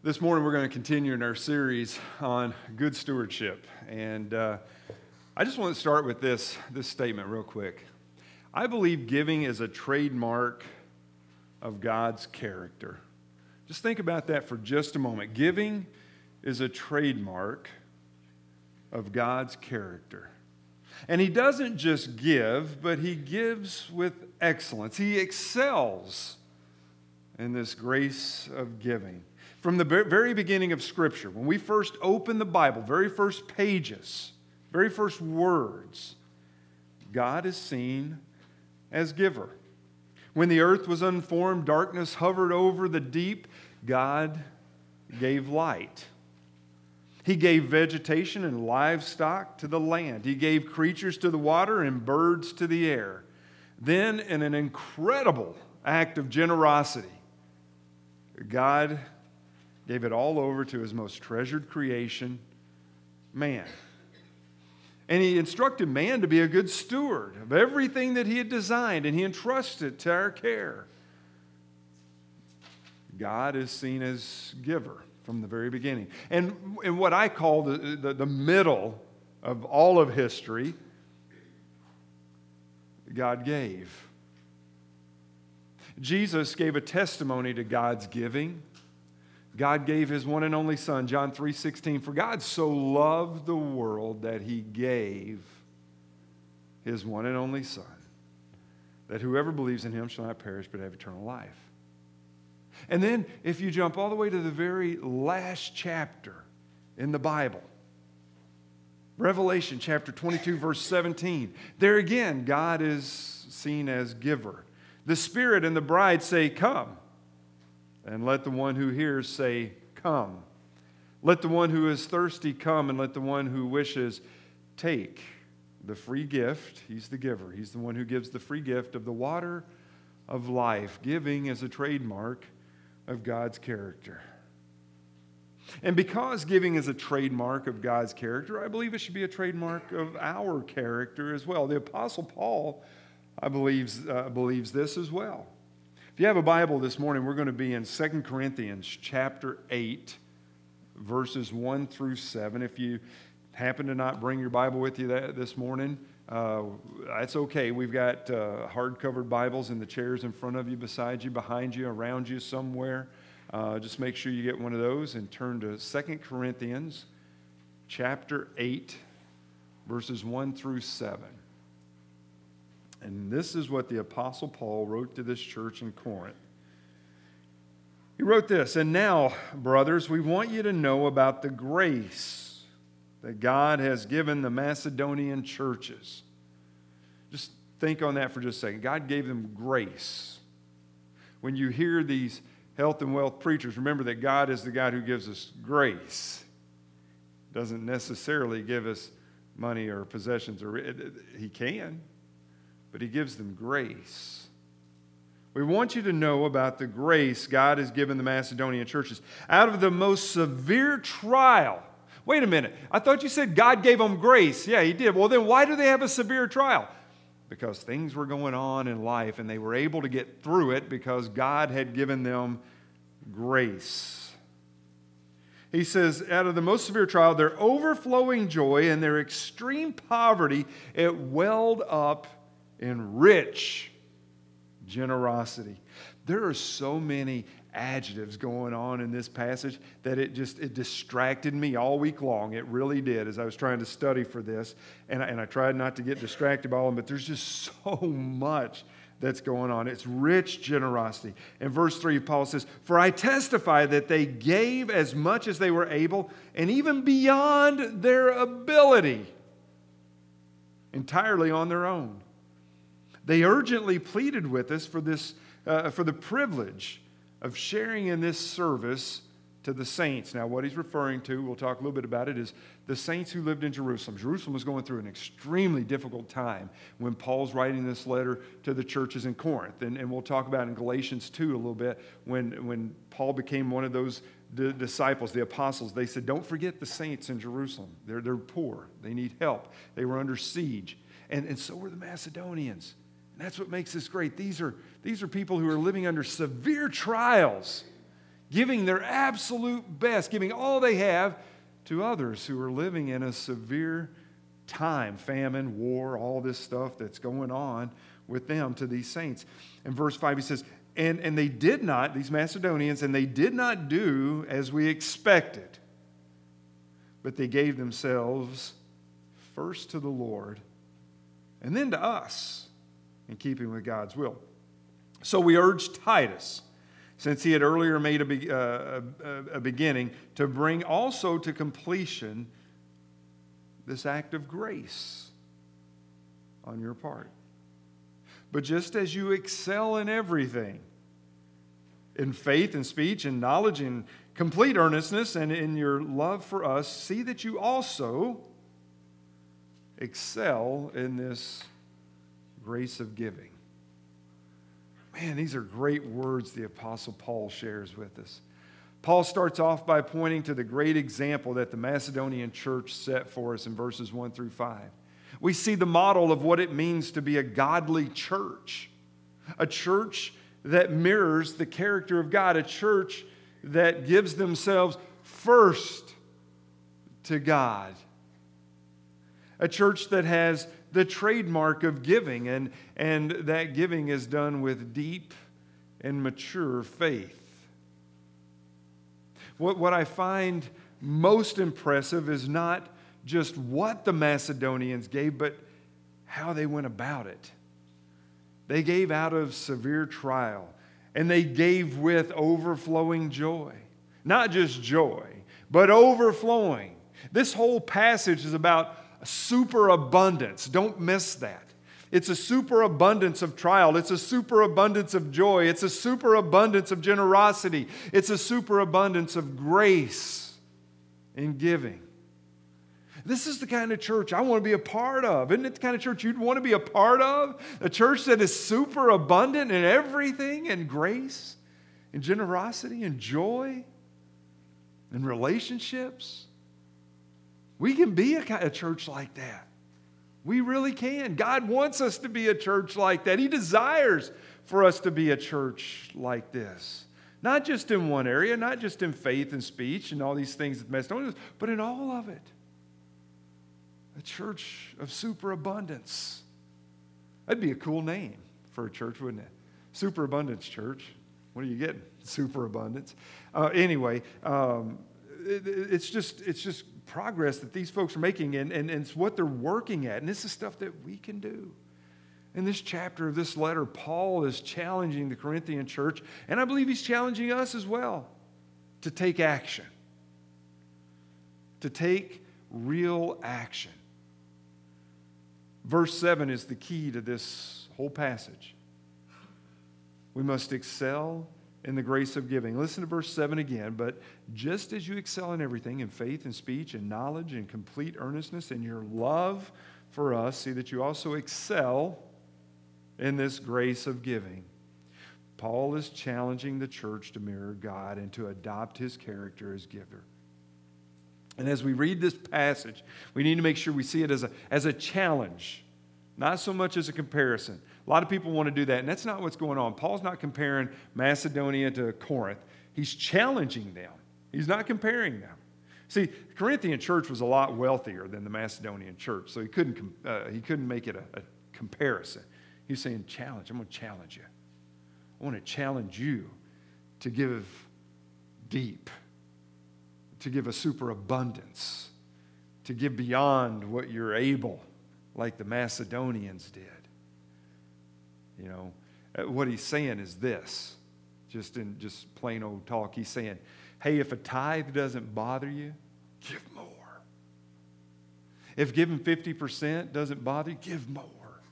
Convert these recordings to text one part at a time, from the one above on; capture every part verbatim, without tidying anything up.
This morning we're going to continue in our series on good stewardship. And uh, I just want to start with this, this statement real quick. I believe giving is a trademark of God's character. Just think about that for just a moment. Giving is a trademark of God's character. And He doesn't just give, but He gives with excellence. He excels in this grace of giving. From the very beginning of Scripture, when we first open the Bible, very first pages, very first words, God is seen as giver. When the earth was unformed, darkness hovered over the deep, God gave light. He gave vegetation and livestock to the land. He gave creatures to the water and birds to the air. Then, in an incredible act of generosity, God gave it all over to His most treasured creation, man. And He instructed man to be a good steward of everything that He had designed, and He entrusted to our care. God is seen as giver from the very beginning. And in what I call the, the, the middle of all of history, God gave. Jesus gave a testimony to God's giving. God gave His one and only Son, John three sixteen, for God so loved the world that He gave His one and only Son, that whoever believes in Him shall not perish but have eternal life. And then if you jump all the way to the very last chapter in the Bible, Revelation chapter twenty-two, verse seventeen, there again, God is seen as giver. The Spirit and the bride say, "Come." And let the one who hears say, "Come." Let the one who is thirsty come, and let the one who wishes take the free gift. He's the giver. He's the one who gives the free gift of the water of life. Giving is a trademark of God's character. And because giving is a trademark of God's character, I believe it should be a trademark of our character as well. The Apostle Paul, I believe, uh, believes this as well. If you have a Bible this morning, we're going to be in Second Corinthians chapter eight, verses one through seven. If you happen to not bring your Bible with you that, this morning, uh, that's okay. We've got uh, hard-covered Bibles in the chairs in front of you, beside you, behind you, around you somewhere. Uh, just make sure you get one of those and turn to Second Corinthians chapter eight, verses one through seven. And this is what the Apostle Paul wrote to this church in Corinth. He wrote this, "And now, brothers, we want you to know about the grace that God has given the Macedonian churches." Just think on that for just a second. God gave them grace. When you hear these health and wealth preachers, remember that God is the God who gives us grace. Doesn't necessarily give us money or possessions, or He can. But He gives them grace. We want you to know about the grace God has given the Macedonian churches. Out of the most severe trial. Wait a minute. I thought you said God gave them grace. Yeah, He did. Well, then why do they have a severe trial? Because things were going on in life and they were able to get through it because God had given them grace. He says, out of the most severe trial, their overflowing joy and their extreme poverty, it welled up in rich generosity. There are so many adjectives going on in this passage that it just it distracted me all week long. It really did as I was trying to study for this. And I, and I tried not to get distracted by all of them, but there's just so much that's going on. It's rich generosity. In verse three, Paul says, "For I testify that they gave as much as they were able, and even beyond their ability, entirely on their own. They urgently pleaded with us for this, uh, for the privilege of sharing in this service to the saints." Now, what he's referring to, we'll talk a little bit about it, is the saints who lived in Jerusalem. Jerusalem was going through an extremely difficult time when Paul's writing this letter to the churches in Corinth. And, and we'll talk about in Galatians two a little bit, when, when Paul became one of those d- disciples, the apostles. They said, don't forget the saints in Jerusalem. They're, they're poor. They need help. They were under siege. And, and so were the Macedonians. And that's what makes this great. These are, these are people who are living under severe trials, giving their absolute best, giving all they have to others who are living in a severe time, famine, war, all this stuff that's going on with them, to these saints. In verse five, he says, and, and they did not, these Macedonians, and they did not do as we expected, but they gave themselves first to the Lord and then to us, in keeping with God's will. So we urge Titus, since he had earlier made a, be, uh, a, a beginning, to bring also to completion this act of grace on your part. But just as you excel in everything, in faith and speech and knowledge and complete earnestness and in your love for us, see that you also excel in this grace of giving. Man, these are great words the Apostle Paul shares with us. Paul starts off by pointing to the great example that the Macedonian church set for us in verses one through five. We see the model of what it means to be a godly church, a church that mirrors the character of God, a church that gives themselves first to God, a church that has the trademark of giving, and, and that giving is done with deep and mature faith. What, what I find most impressive is not just what the Macedonians gave, but how they went about it. They gave out of severe trial, and they gave with overflowing joy. Not just joy, but overflowing. This whole passage is about superabundance. Don't miss that. It's a superabundance of trial. It's a superabundance of joy. It's a superabundance of generosity. It's a superabundance of grace in giving. This is the kind of church I want to be a part of. Isn't it the kind of church you'd want to be a part of? A church that is superabundant in everything, in grace, in generosity, in joy, in relationships. We can be a, a church like that. We really can. God wants us to be a church like that. He desires for us to be a church like this. Not just in one area, not just in faith and speech and all these things that Macedonia, but in all of it. A church of superabundance. That'd be a cool name for a church, wouldn't it? Superabundance Church. What are you getting? Superabundance. Uh, anyway, um, it, it's just it's just progress that these folks are making, and, and, and it's what they're working at. And this is stuff that we can do. In this chapter of this letter, Paul is challenging the Corinthian church, and I believe he's challenging us as well, to take action. To take real action. Verse seven is the key to this whole passage. We must excel in the grace of giving. Listen to verse seven again. But just as you excel in everything, in faith and speech and knowledge and complete earnestness, in your love for us, see that you also excel in this grace of giving. Paul is challenging the church to mirror God and to adopt his character as giver. And as we read this passage, we need to make sure we see it as a, as a challenge, not so much as a comparison. A lot of people want to do that, and that's not what's going on. Paul's not comparing Macedonia to Corinth. He's challenging them. He's not comparing them. See, the Corinthian church was a lot wealthier than the Macedonian church, so he couldn't, uh, he couldn't make it a, a comparison. He's saying, challenge. I'm going to challenge you. I want to challenge you to give deep, to give a superabundance, to give beyond what you're able, like the Macedonians did. You know, what he's saying is this, just in just plain old talk. He's saying, hey, if a tithe doesn't bother you, give more. If giving fifty percent doesn't bother you, give more.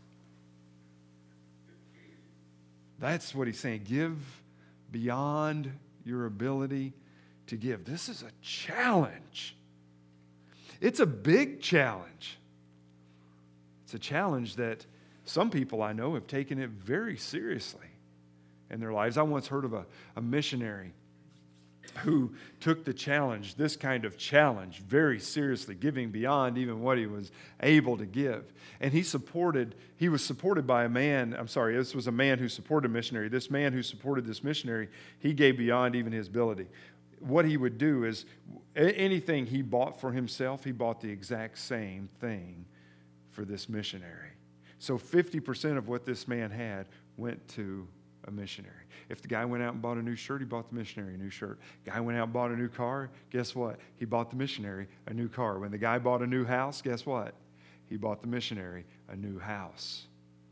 That's what he's saying. Give beyond your ability to give. This is a challenge. It's a big challenge. It's a challenge that some people I know have taken it very seriously in their lives. I once heard of a, a missionary who took the challenge, this kind of challenge, very seriously, giving beyond even what he was able to give. And he supported, he was supported by a man, I'm sorry, this was a man who supported a missionary. This man who supported this missionary, he gave beyond even his ability. What he would do is, anything he bought for himself, he bought the exact same thing for this missionary. So fifty percent of what this man had went to a missionary. If the guy went out and bought a new shirt, he bought the missionary a new shirt. Guy went out and bought a new car, guess what? He bought the missionary a new car. When the guy bought a new house, guess what? He bought the missionary a new house.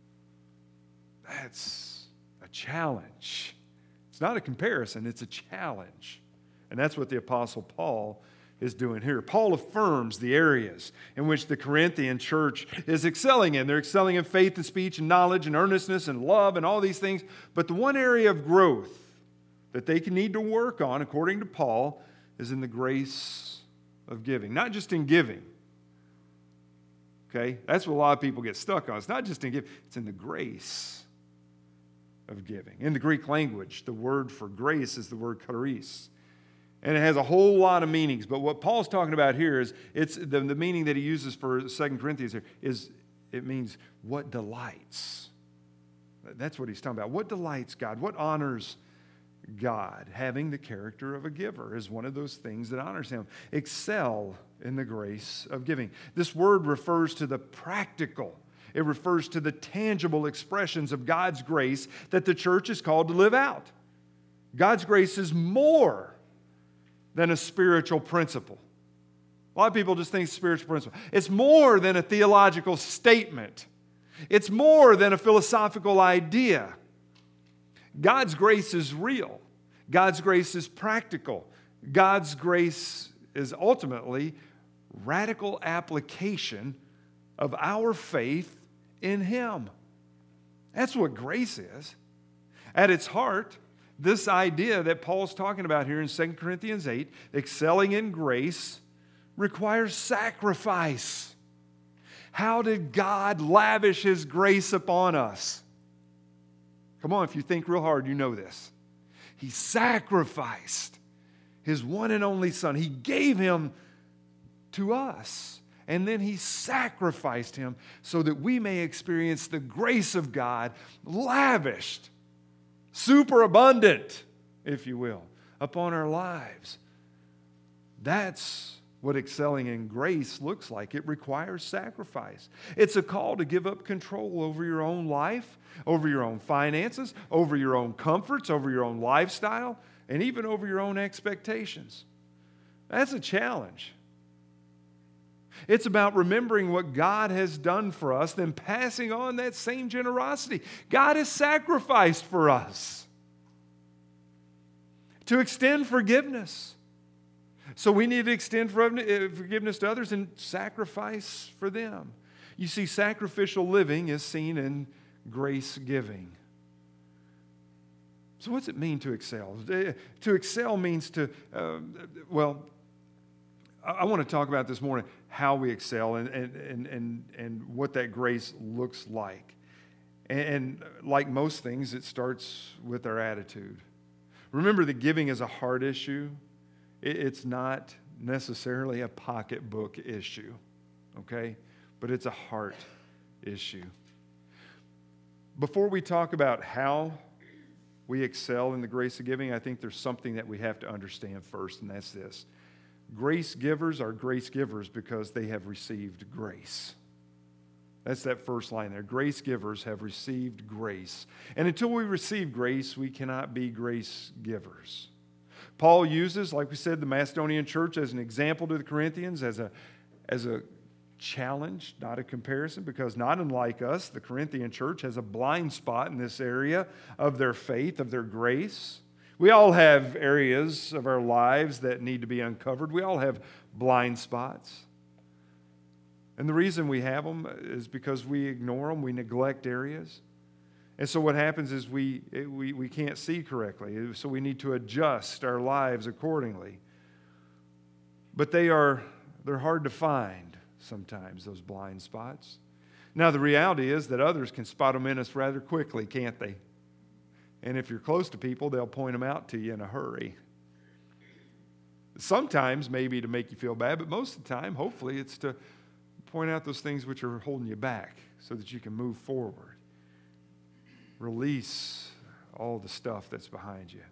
That's a challenge. It's not a comparison, it's a challenge. And that's what the Apostle Paul is doing here. Paul affirms the areas in which the Corinthian church is excelling in. They're excelling in faith and speech and knowledge and earnestness and love and all these things. But the one area of growth that they can need to work on, according to Paul, is in the grace of giving. Not just in giving. Okay? That's what a lot of people get stuck on. It's not just in giving. It's in the grace of giving. In the Greek language, the word for grace is the word charis. And it has a whole lot of meanings. But what Paul's talking about here is, it's the, the meaning that he uses for Second Corinthians here is, it means what delights. That's what he's talking about. What delights God? What honors God? Having the character of a giver is one of those things that honors him. Excel in the grace of giving. This word refers to the practical. It refers to the tangible expressions of God's grace that the church is called to live out. God's grace is more than a spiritual principle. A lot of people just think it's a spiritual principle. It's more than a theological statement. It's more than a philosophical idea. God's grace is real. God's grace is practical. God's grace is ultimately radical application of our faith in Him. That's what grace is. At its heart, this idea that Paul's talking about here in Second Corinthians eight, excelling in grace, requires sacrifice. How did God lavish His grace upon us? Come on, if you think real hard, you know this. He sacrificed His one and only Son. He gave Him to us. And then He sacrificed Him so that we may experience the grace of God lavished, superabundant, if you will, upon our lives. That's what excelling in grace looks like. It requires sacrifice. It's a call to give up control over your own life, over your own finances, over your own comforts, over your own lifestyle, and even over your own expectations. That's a challenge. It's about remembering what God has done for us, then passing on that same generosity. God has sacrificed for us to extend forgiveness. So we need to extend forgiveness to others and sacrifice for them. You see, sacrificial living is seen in grace giving. So what's it mean to excel? To excel means to, uh, well, I want to talk about this morning how we excel and, and, and, and what that grace looks like. And, and like most things, it starts with our attitude. Remember that giving is a heart issue. It's not necessarily a pocketbook issue, okay? But it's a heart issue. Before we talk about how we excel in the grace of giving, I think there's something that we have to understand first, and that's this. Grace givers are grace givers because they have received grace. That's that first line there. Grace givers have received grace. And until we receive grace, we cannot be grace givers. Paul uses, like we said, the Macedonian church as an example to the Corinthians, as a, as a challenge, not a comparison, because not unlike us, the Corinthian church has a blind spot in this area of their faith, of their grace. We all have areas of our lives that need to be uncovered. We all have blind spots. And the reason we have them is because we ignore them, we neglect areas. And so what happens is we, we, we can't see correctly, so we need to adjust our lives accordingly. But they are, they're hard to find sometimes, those blind spots. Now the reality is that others can spot them in us rather quickly, can't they? And if you're close to people, they'll point them out to you in a hurry. Sometimes maybe to make you feel bad, but most of the time, hopefully, it's to point out those things which are holding you back so that you can move forward. Release all the stuff that's behind you.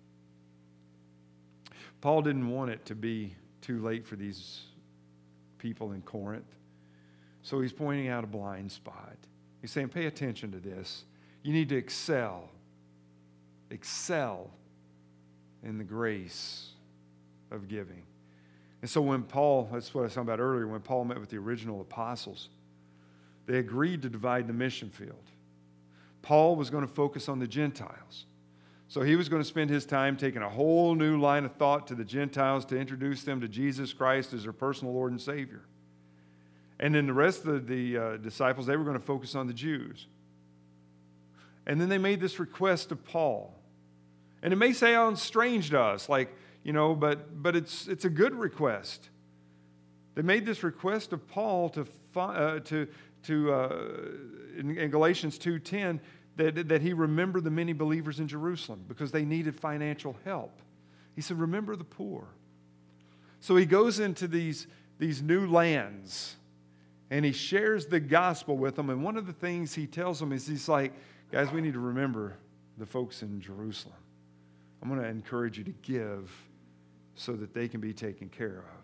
Paul didn't want it to be too late for these people in Corinth, so he's pointing out a blind spot. He's saying, pay attention to this. You need to excel. Excel in the grace of giving. And so when Paul, that's what I was talking about earlier, when Paul met with the original apostles, they agreed to divide the mission field. Paul was going to focus on the Gentiles. So he was going to spend his time taking a whole new line of thought to the Gentiles to introduce them to Jesus Christ as their personal Lord and Savior. And then the rest of the uh, disciples, they were going to focus on the Jews. And then they made this request of Paul. And it may sound strange to us, like, you know, but but it's it's a good request. They made this request of Paul to uh, to to uh, in, in Galatians two ten that that he remember the many believers in Jerusalem because they needed financial help. He said, "Remember the poor." So he goes into these these new lands, and he shares the gospel with them. And one of the things he tells them is, he's like, "Guys, we need to remember the folks in Jerusalem. I'm going to encourage you to give so that they can be taken care of."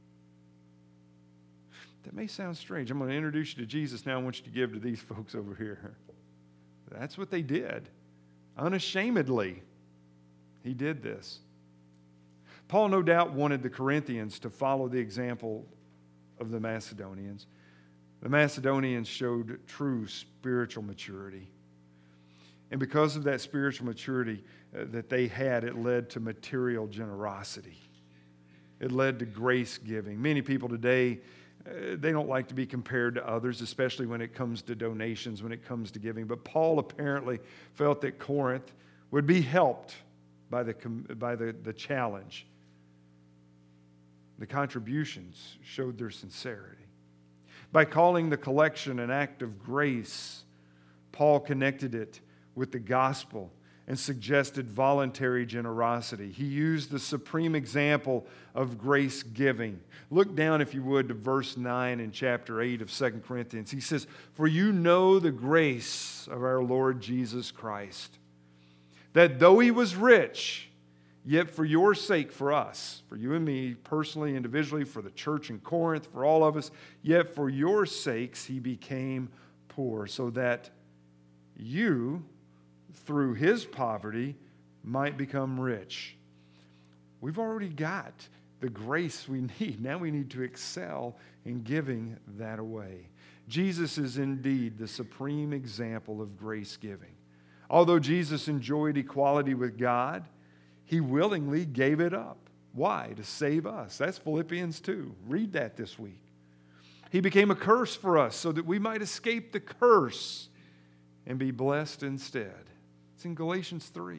That may sound strange. I'm going to introduce you to Jesus now. I want you to give to these folks over here. That's what they did. Unashamedly, he did this. Paul no doubt wanted the Corinthians to follow the example of the Macedonians. The Macedonians showed true spiritual maturity. And because of that spiritual maturity uh, that they had, it led to material generosity. It led to grace giving. Many people today, uh, they don't like to be compared to others, especially when it comes to donations, when it comes to giving. But Paul apparently felt that Corinth would be helped by the, by the, the challenge. The contributions showed their sincerity. By calling the collection an act of grace, Paul connected it with the gospel and suggested voluntary generosity. He used the supreme example of grace giving. Look down, if you would, to verse nine in chapter eight of Second Corinthians. He says, "For you know the grace of our Lord Jesus Christ, that though he was rich, yet for your sake, for us, for you and me personally, individually, for the church in Corinth, for all of us, yet for your sakes he became poor, so that you, through his poverty, might become rich." We've already got the grace we need. Now we need to excel in giving that away. Jesus is indeed the supreme example of grace giving. Although Jesus enjoyed equality with God, he willingly gave it up. Why? To save us. That's Philippians two. Read that this week. He became a curse for us so that we might escape the curse and be blessed instead. It's in Galatians three.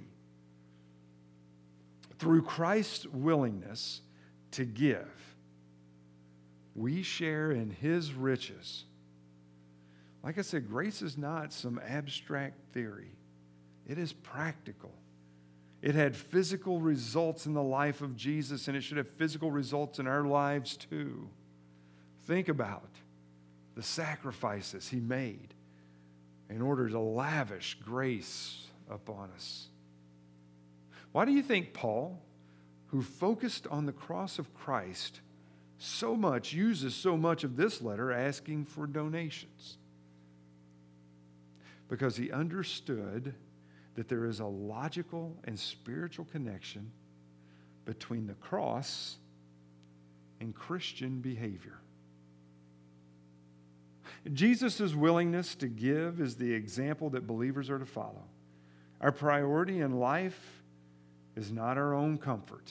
Through Christ's willingness to give, we share in his riches. Like I said, grace is not some abstract theory. It is practical. It had physical results in the life of Jesus, and it should have physical results in our lives too. Think about the sacrifices he made in order to lavish grace upon us. Why do you think Paul, who focused on the cross of Christ so much, uses so much of this letter asking for donations? Because he understood that there is a logical and spiritual connection between the cross and Christian behavior. Jesus' willingness to give is the example that believers are to follow. Our priority in life is not our own comfort.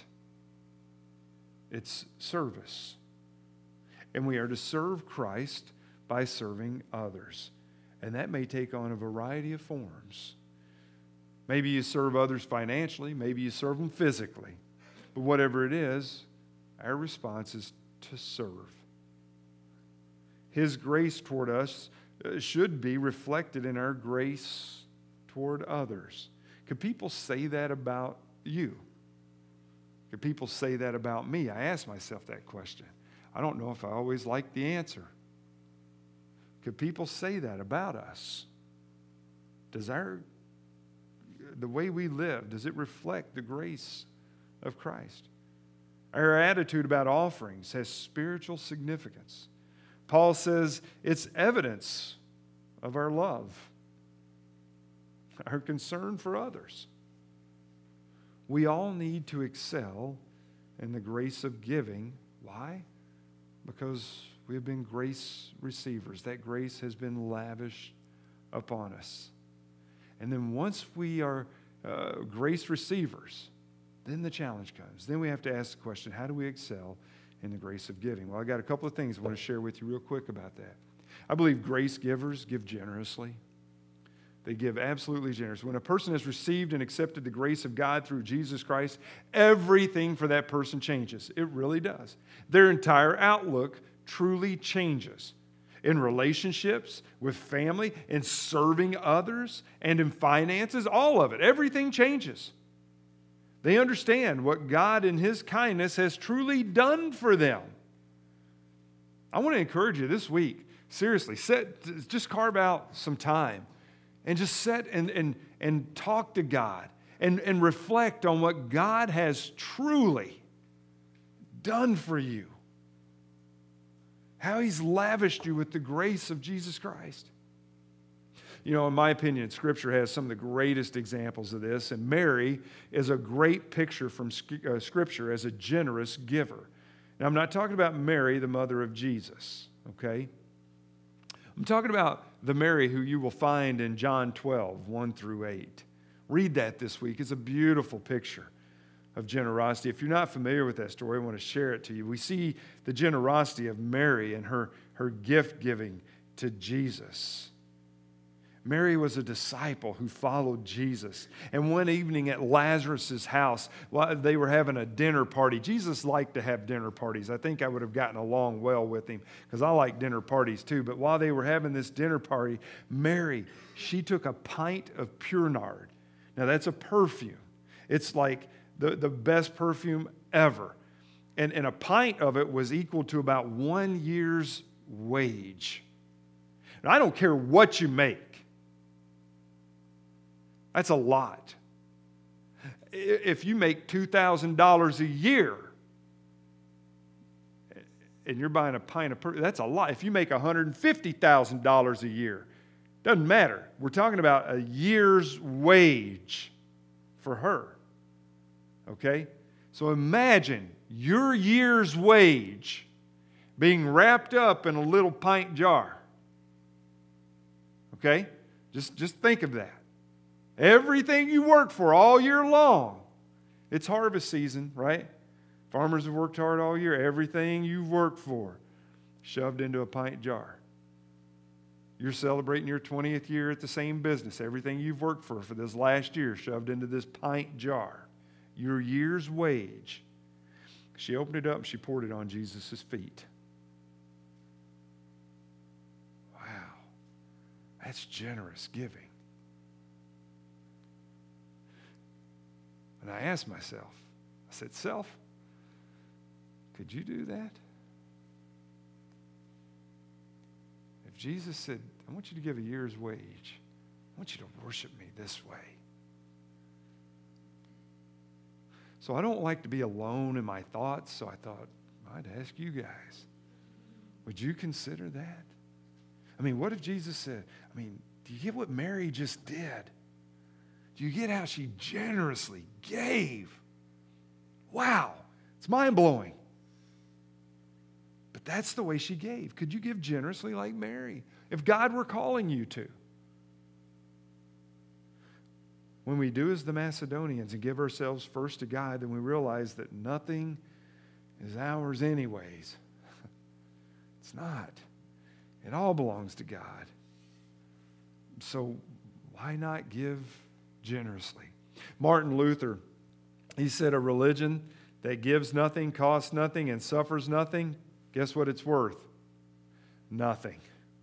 It's service. And we are to serve Christ by serving others. And that may take on a variety of forms. Maybe you serve others financially. Maybe you serve them physically. But whatever it is, our response is to serve. His grace toward us should be reflected in our grace toward others. Could people say that about you? Could people say that about me? I ask myself that question. I don't know if I always like the answer. Could people say that about us? Does our, the way we live, does it reflect the grace of Christ? Our attitude about offerings has spiritual significance. Paul says it's evidence of our love, our concern for others. We all need to excel in the grace of giving. Why? Because we have been grace receivers. That grace has been lavished upon us. And then once we are uh, grace receivers, then the challenge comes. Then we have to ask the question, how do we excel in the grace of giving? Well, I got a couple of things I want to share with you real quick about that. I believe grace givers give generously. They give absolutely generously. When a person has received and accepted the grace of God through Jesus Christ, everything for that person changes. It really does. Their entire outlook truly changes. In relationships, with family, in serving others, and in finances, all of it. Everything changes. They understand what God in His kindness has truly done for them. I want to encourage you this week, seriously, set, just carve out some time and just sit and, and, and talk to God and, and reflect on what God has truly done for you. How He's lavished you with the grace of Jesus Christ. You know, in my opinion, Scripture has some of the greatest examples of this, and Mary is a great picture from Scripture as a generous giver. Now, I'm not talking about Mary, the mother of Jesus, okay? I'm talking about the Mary who you will find in John twelve, one through eight. Read that this week. It's a beautiful picture of generosity. If you're not familiar with that story, I want to share it to you. We see the generosity of Mary and her, her gift giving to Jesus. Mary was a disciple who followed Jesus. And one evening at Lazarus' house, while they were having a dinner party. Jesus liked to have dinner parties. I think I would have gotten along well with him because I like dinner parties too. But while they were having this dinner party, Mary, she took a pint of pure nard. Now that's a perfume. It's like the, the best perfume ever. And, and a pint of it was equal to about one year's wage. Now I don't care what you make. That's a lot. If you make two thousand dollars a year and you're buying a pint of perfume, that's a lot. If you make one hundred fifty thousand dollars a year, doesn't matter. We're talking about a year's wage for her. Okay? So imagine your year's wage being wrapped up in a little pint jar. Okay? Just, just think of that. Everything you work for all year long. It's harvest season, right? Farmers have worked hard all year. Everything you've worked for, shoved into a pint jar. You're celebrating your twentieth year at the same business. Everything you've worked for for this last year, shoved into this pint jar. Your year's wage. She opened it up and she poured it on Jesus' feet. Wow. That's generous giving. And I asked myself, I said, self, could you do that? If Jesus said, I want you to give a year's wage, I want you to worship me this way. So I don't like to be alone in my thoughts, so I thought, I'd ask you guys, would you consider that? I mean, what if Jesus said, I mean, do you get what Mary just did? Do you get how she generously gave? Wow, it's mind-blowing. But that's the way she gave. Could you give generously like Mary? If God were calling you to. When we do as the Macedonians and give ourselves first to God, then we realize that nothing is ours anyways. It's not. It all belongs to God. So why not give generously? Martin Luther, he said a religion that gives nothing, costs nothing, and suffers nothing, guess what it's worth? Nothing.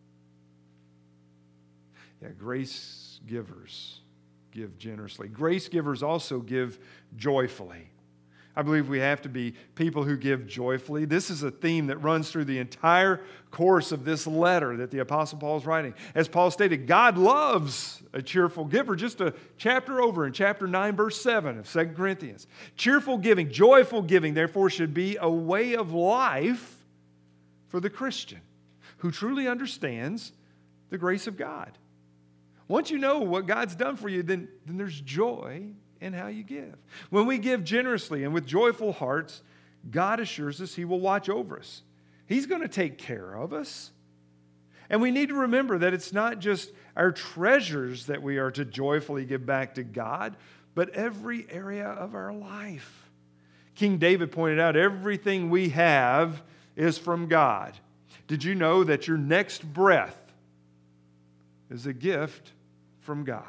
Yeah, grace givers give generously. Grace givers also give joyfully. I believe we have to be people who give joyfully. This is a theme that runs through the entire course of this letter that the Apostle Paul is writing. As Paul stated, God loves a cheerful giver. Just a chapter over in chapter nine, verse seven of Second Corinthians. Cheerful giving, joyful giving, therefore, should be a way of life for the Christian who truly understands the grace of God. Once you know what God's done for you, then, then there's joy in how you give. When we give generously and with joyful hearts, God assures us He will watch over us. He's going to take care of us. And we need to remember that it's not just our treasures that we are to joyfully give back to God, but every area of our life. King David pointed out everything we have is from God. Did you know that your next breath is a gift from God?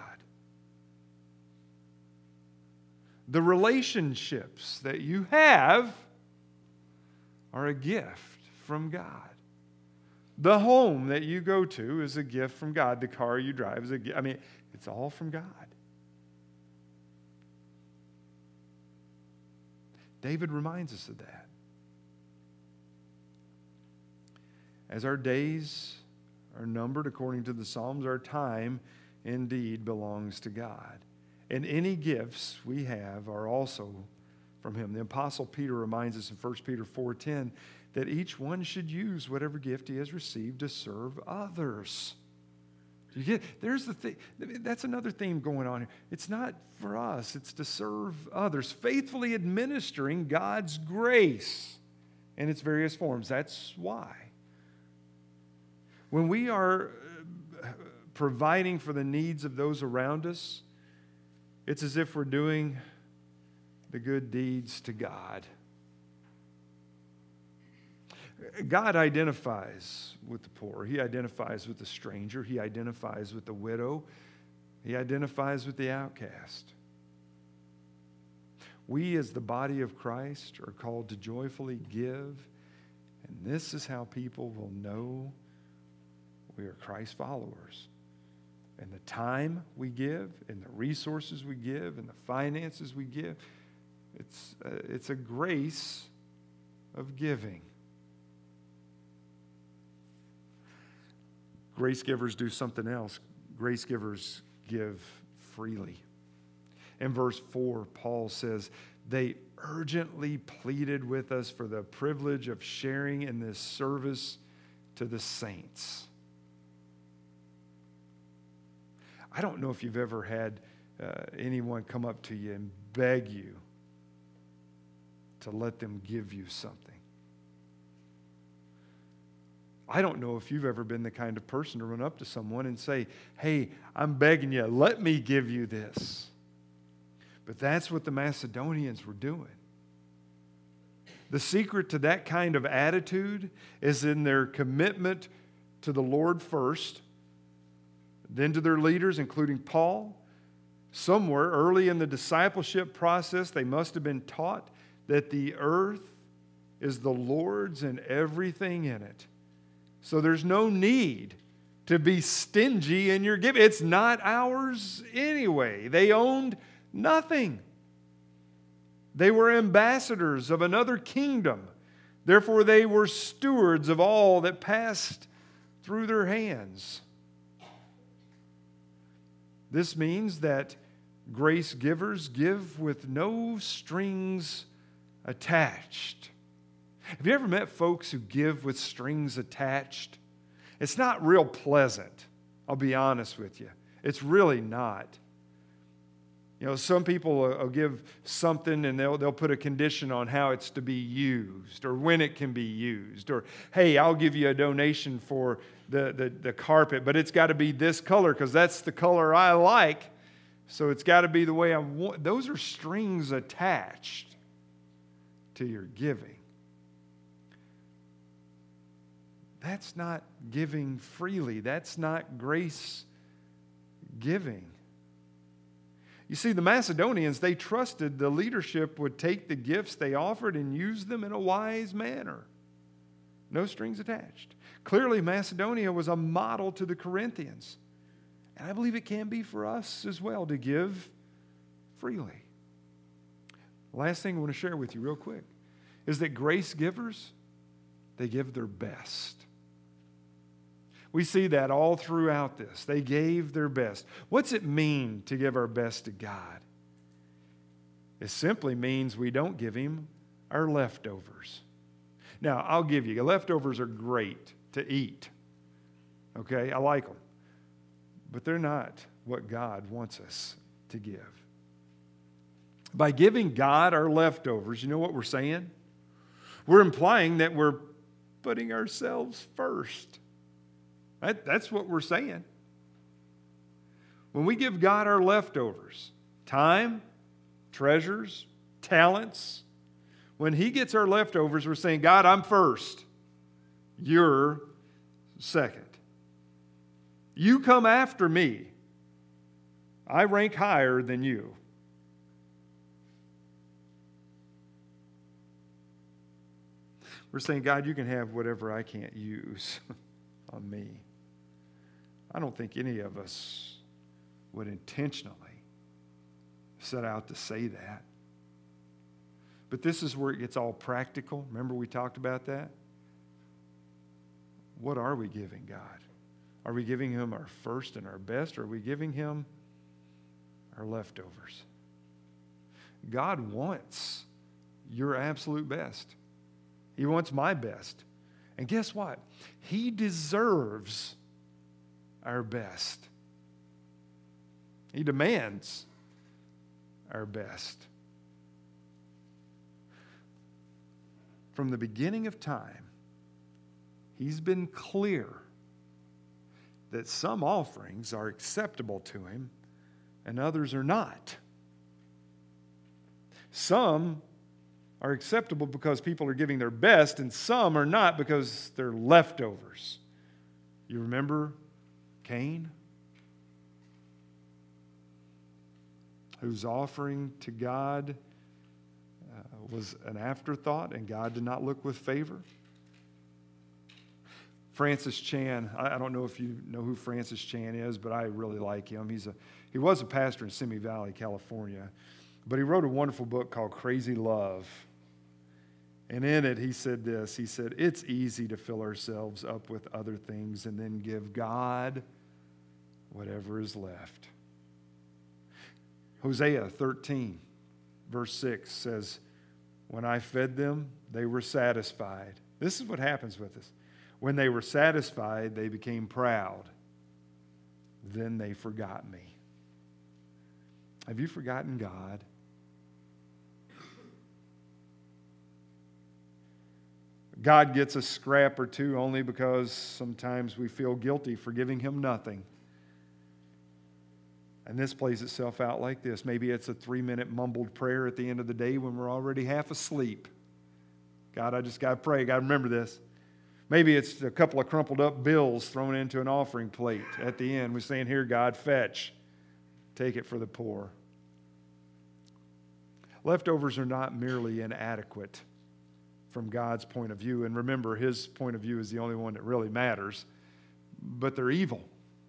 The relationships that you have are a gift from God. The home that you go to is a gift from God. The car you drive is a gift. I mean, it's all from God. David reminds us of that. As our days are numbered according to the Psalms, our time indeed belongs to God. And any gifts we have are also from Him. The Apostle Peter reminds us in First Peter four ten that each one should use whatever gift he has received to serve others. Do you get? There's the thing. That's another theme going on here. It's not for us. It's to serve others, faithfully administering God's grace in its various forms. That's why. When we are providing for the needs of those around us, it's as if we're doing the good deeds to God. God identifies with the poor. He identifies with the stranger. He identifies with the widow. He identifies with the outcast. We, as the body of Christ, are called to joyfully give, and this is how people will know we are Christ followers. And the time we give, and the resources we give, and the finances we give, it's uh, it's a grace of giving. Grace givers do something else. Grace givers give freely. In verse four, Paul says, they urgently pleaded with us for the privilege of sharing in this service to the saints. I don't know if you've ever had uh, anyone come up to you and beg you to let them give you something. I don't know if you've ever been the kind of person to run up to someone and say, hey, I'm begging you, let me give you this. But that's what the Macedonians were doing. The secret to that kind of attitude is in their commitment to the Lord first, then to their leaders, including Paul. Somewhere early in the discipleship process, they must have been taught that the earth is the Lord's and everything in it. So there's no need to be stingy in your giving. It's not ours anyway. They owned nothing. They were ambassadors of another kingdom. Therefore, they were stewards of all that passed through their hands. This means that grace givers give with no strings attached. Have you ever met folks who give with strings attached? It's not real pleasant, I'll be honest with you. It's really not. You know, some people will give something and they'll, they'll put a condition on how it's to be used or when it can be used. Or, hey, I'll give you a donation for the, the, the carpet, but it's got to be this color because that's the color I like. So it's got to be the way I want. Those are strings attached to your giving. That's not giving freely. That's not grace giving. You see, the Macedonians, they trusted the leadership would take the gifts they offered and use them in a wise manner. No strings attached. Clearly, Macedonia was a model to the Corinthians. And I believe it can be for us as well to give freely. Last thing I want to share with you real quick is that grace givers, they give their best. We see that all throughout this. They gave their best. What's it mean to give our best to God? It simply means we don't give Him our leftovers. Now, I'll give you, leftovers are great to eat. Okay, I like them. But they're not what God wants us to give. By giving God our leftovers, you know what we're saying? We're implying that we're putting ourselves first. That, that's what we're saying. When we give God our leftovers, time, treasures, talents, when He gets our leftovers, we're saying, God, I'm first. You're second. You come after me. I rank higher than you. We're saying, God, you can have whatever I can't use on me. I don't think any of us would intentionally set out to say that. But this is where it gets all practical. Remember we talked about that? What are we giving God? Are we giving Him our first and our best, or are we giving Him our leftovers? God wants your absolute best. He wants my best. And guess what? He deserves our best. He demands our best. From the beginning of time, He's been clear that some offerings are acceptable to Him and others are not. Some are acceptable because people are giving their best, and some are not because they're leftovers. You remember Cain, whose offering to God uh, was an afterthought, and God did not look with favor? Francis Chan, I, I don't know if you know who Francis Chan is, but I really like him. He's a he was a pastor in Simi Valley, California, but he wrote a wonderful book called Crazy Love. And in it, he said this. He said, it's easy to fill ourselves up with other things and then give God whatever is left. Hosea thirteen, verse six says, when I fed them, they were satisfied. This is what happens with us. When they were satisfied, they became proud. Then they forgot me. Have you forgotten God? God gets a scrap or two only because sometimes we feel guilty for giving Him nothing. And this plays itself out like this. Maybe it's a three-minute mumbled prayer at the end of the day when we're already half asleep. God, I just got to pray. God, remember this. Maybe it's a couple of crumpled up bills thrown into an offering plate at the end. We're saying, here, God, fetch. Take it for the poor. Leftovers are not merely inadequate from God's point of view. And remember, His point of view is the only one that really matters. But they're evil.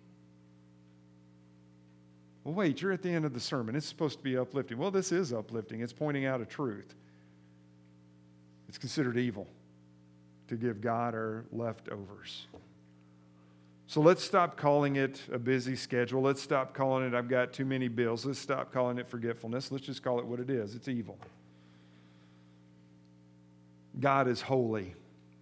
Well, wait, you're at the end of the sermon. It's supposed to be uplifting. Well, this is uplifting. It's pointing out a truth. It's considered evil to give God our leftovers. So let's stop calling it a busy schedule. Let's stop calling it, I've got too many bills. Let's stop calling it forgetfulness. Let's just call it what it is. It's evil. God is holy.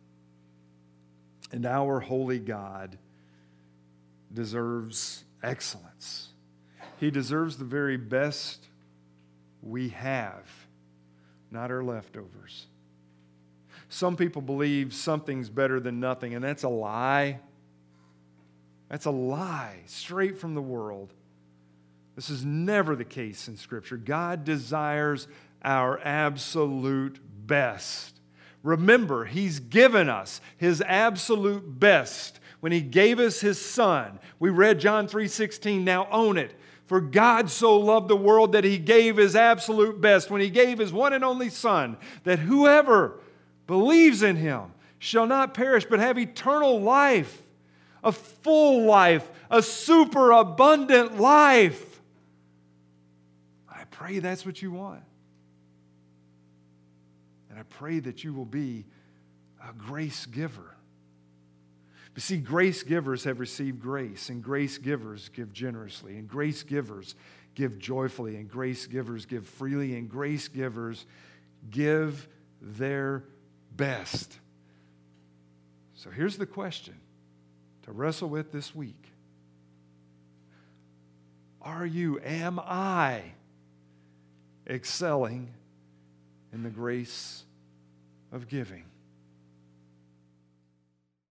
And our holy God deserves excellence. He deserves the very best we have, not our leftovers. Some people believe something's better than nothing, and that's a lie. That's a lie, straight from the world. This is never the case in Scripture. God desires our absolute best. Remember, He's given us His absolute best when He gave us His Son. We read John three sixteen, now own it. For God so loved the world that He gave His absolute best when He gave His one and only Son, that whoever believes in Him shall not perish but have eternal life, a full life, a super abundant life. I pray that's what you want. I pray that you will be a grace giver. But see, grace givers have received grace, and grace givers give generously, and grace givers give joyfully, and grace givers give freely, and grace givers give their best. So here's the question to wrestle with this week. Are you, am I excelling in the grace of giving?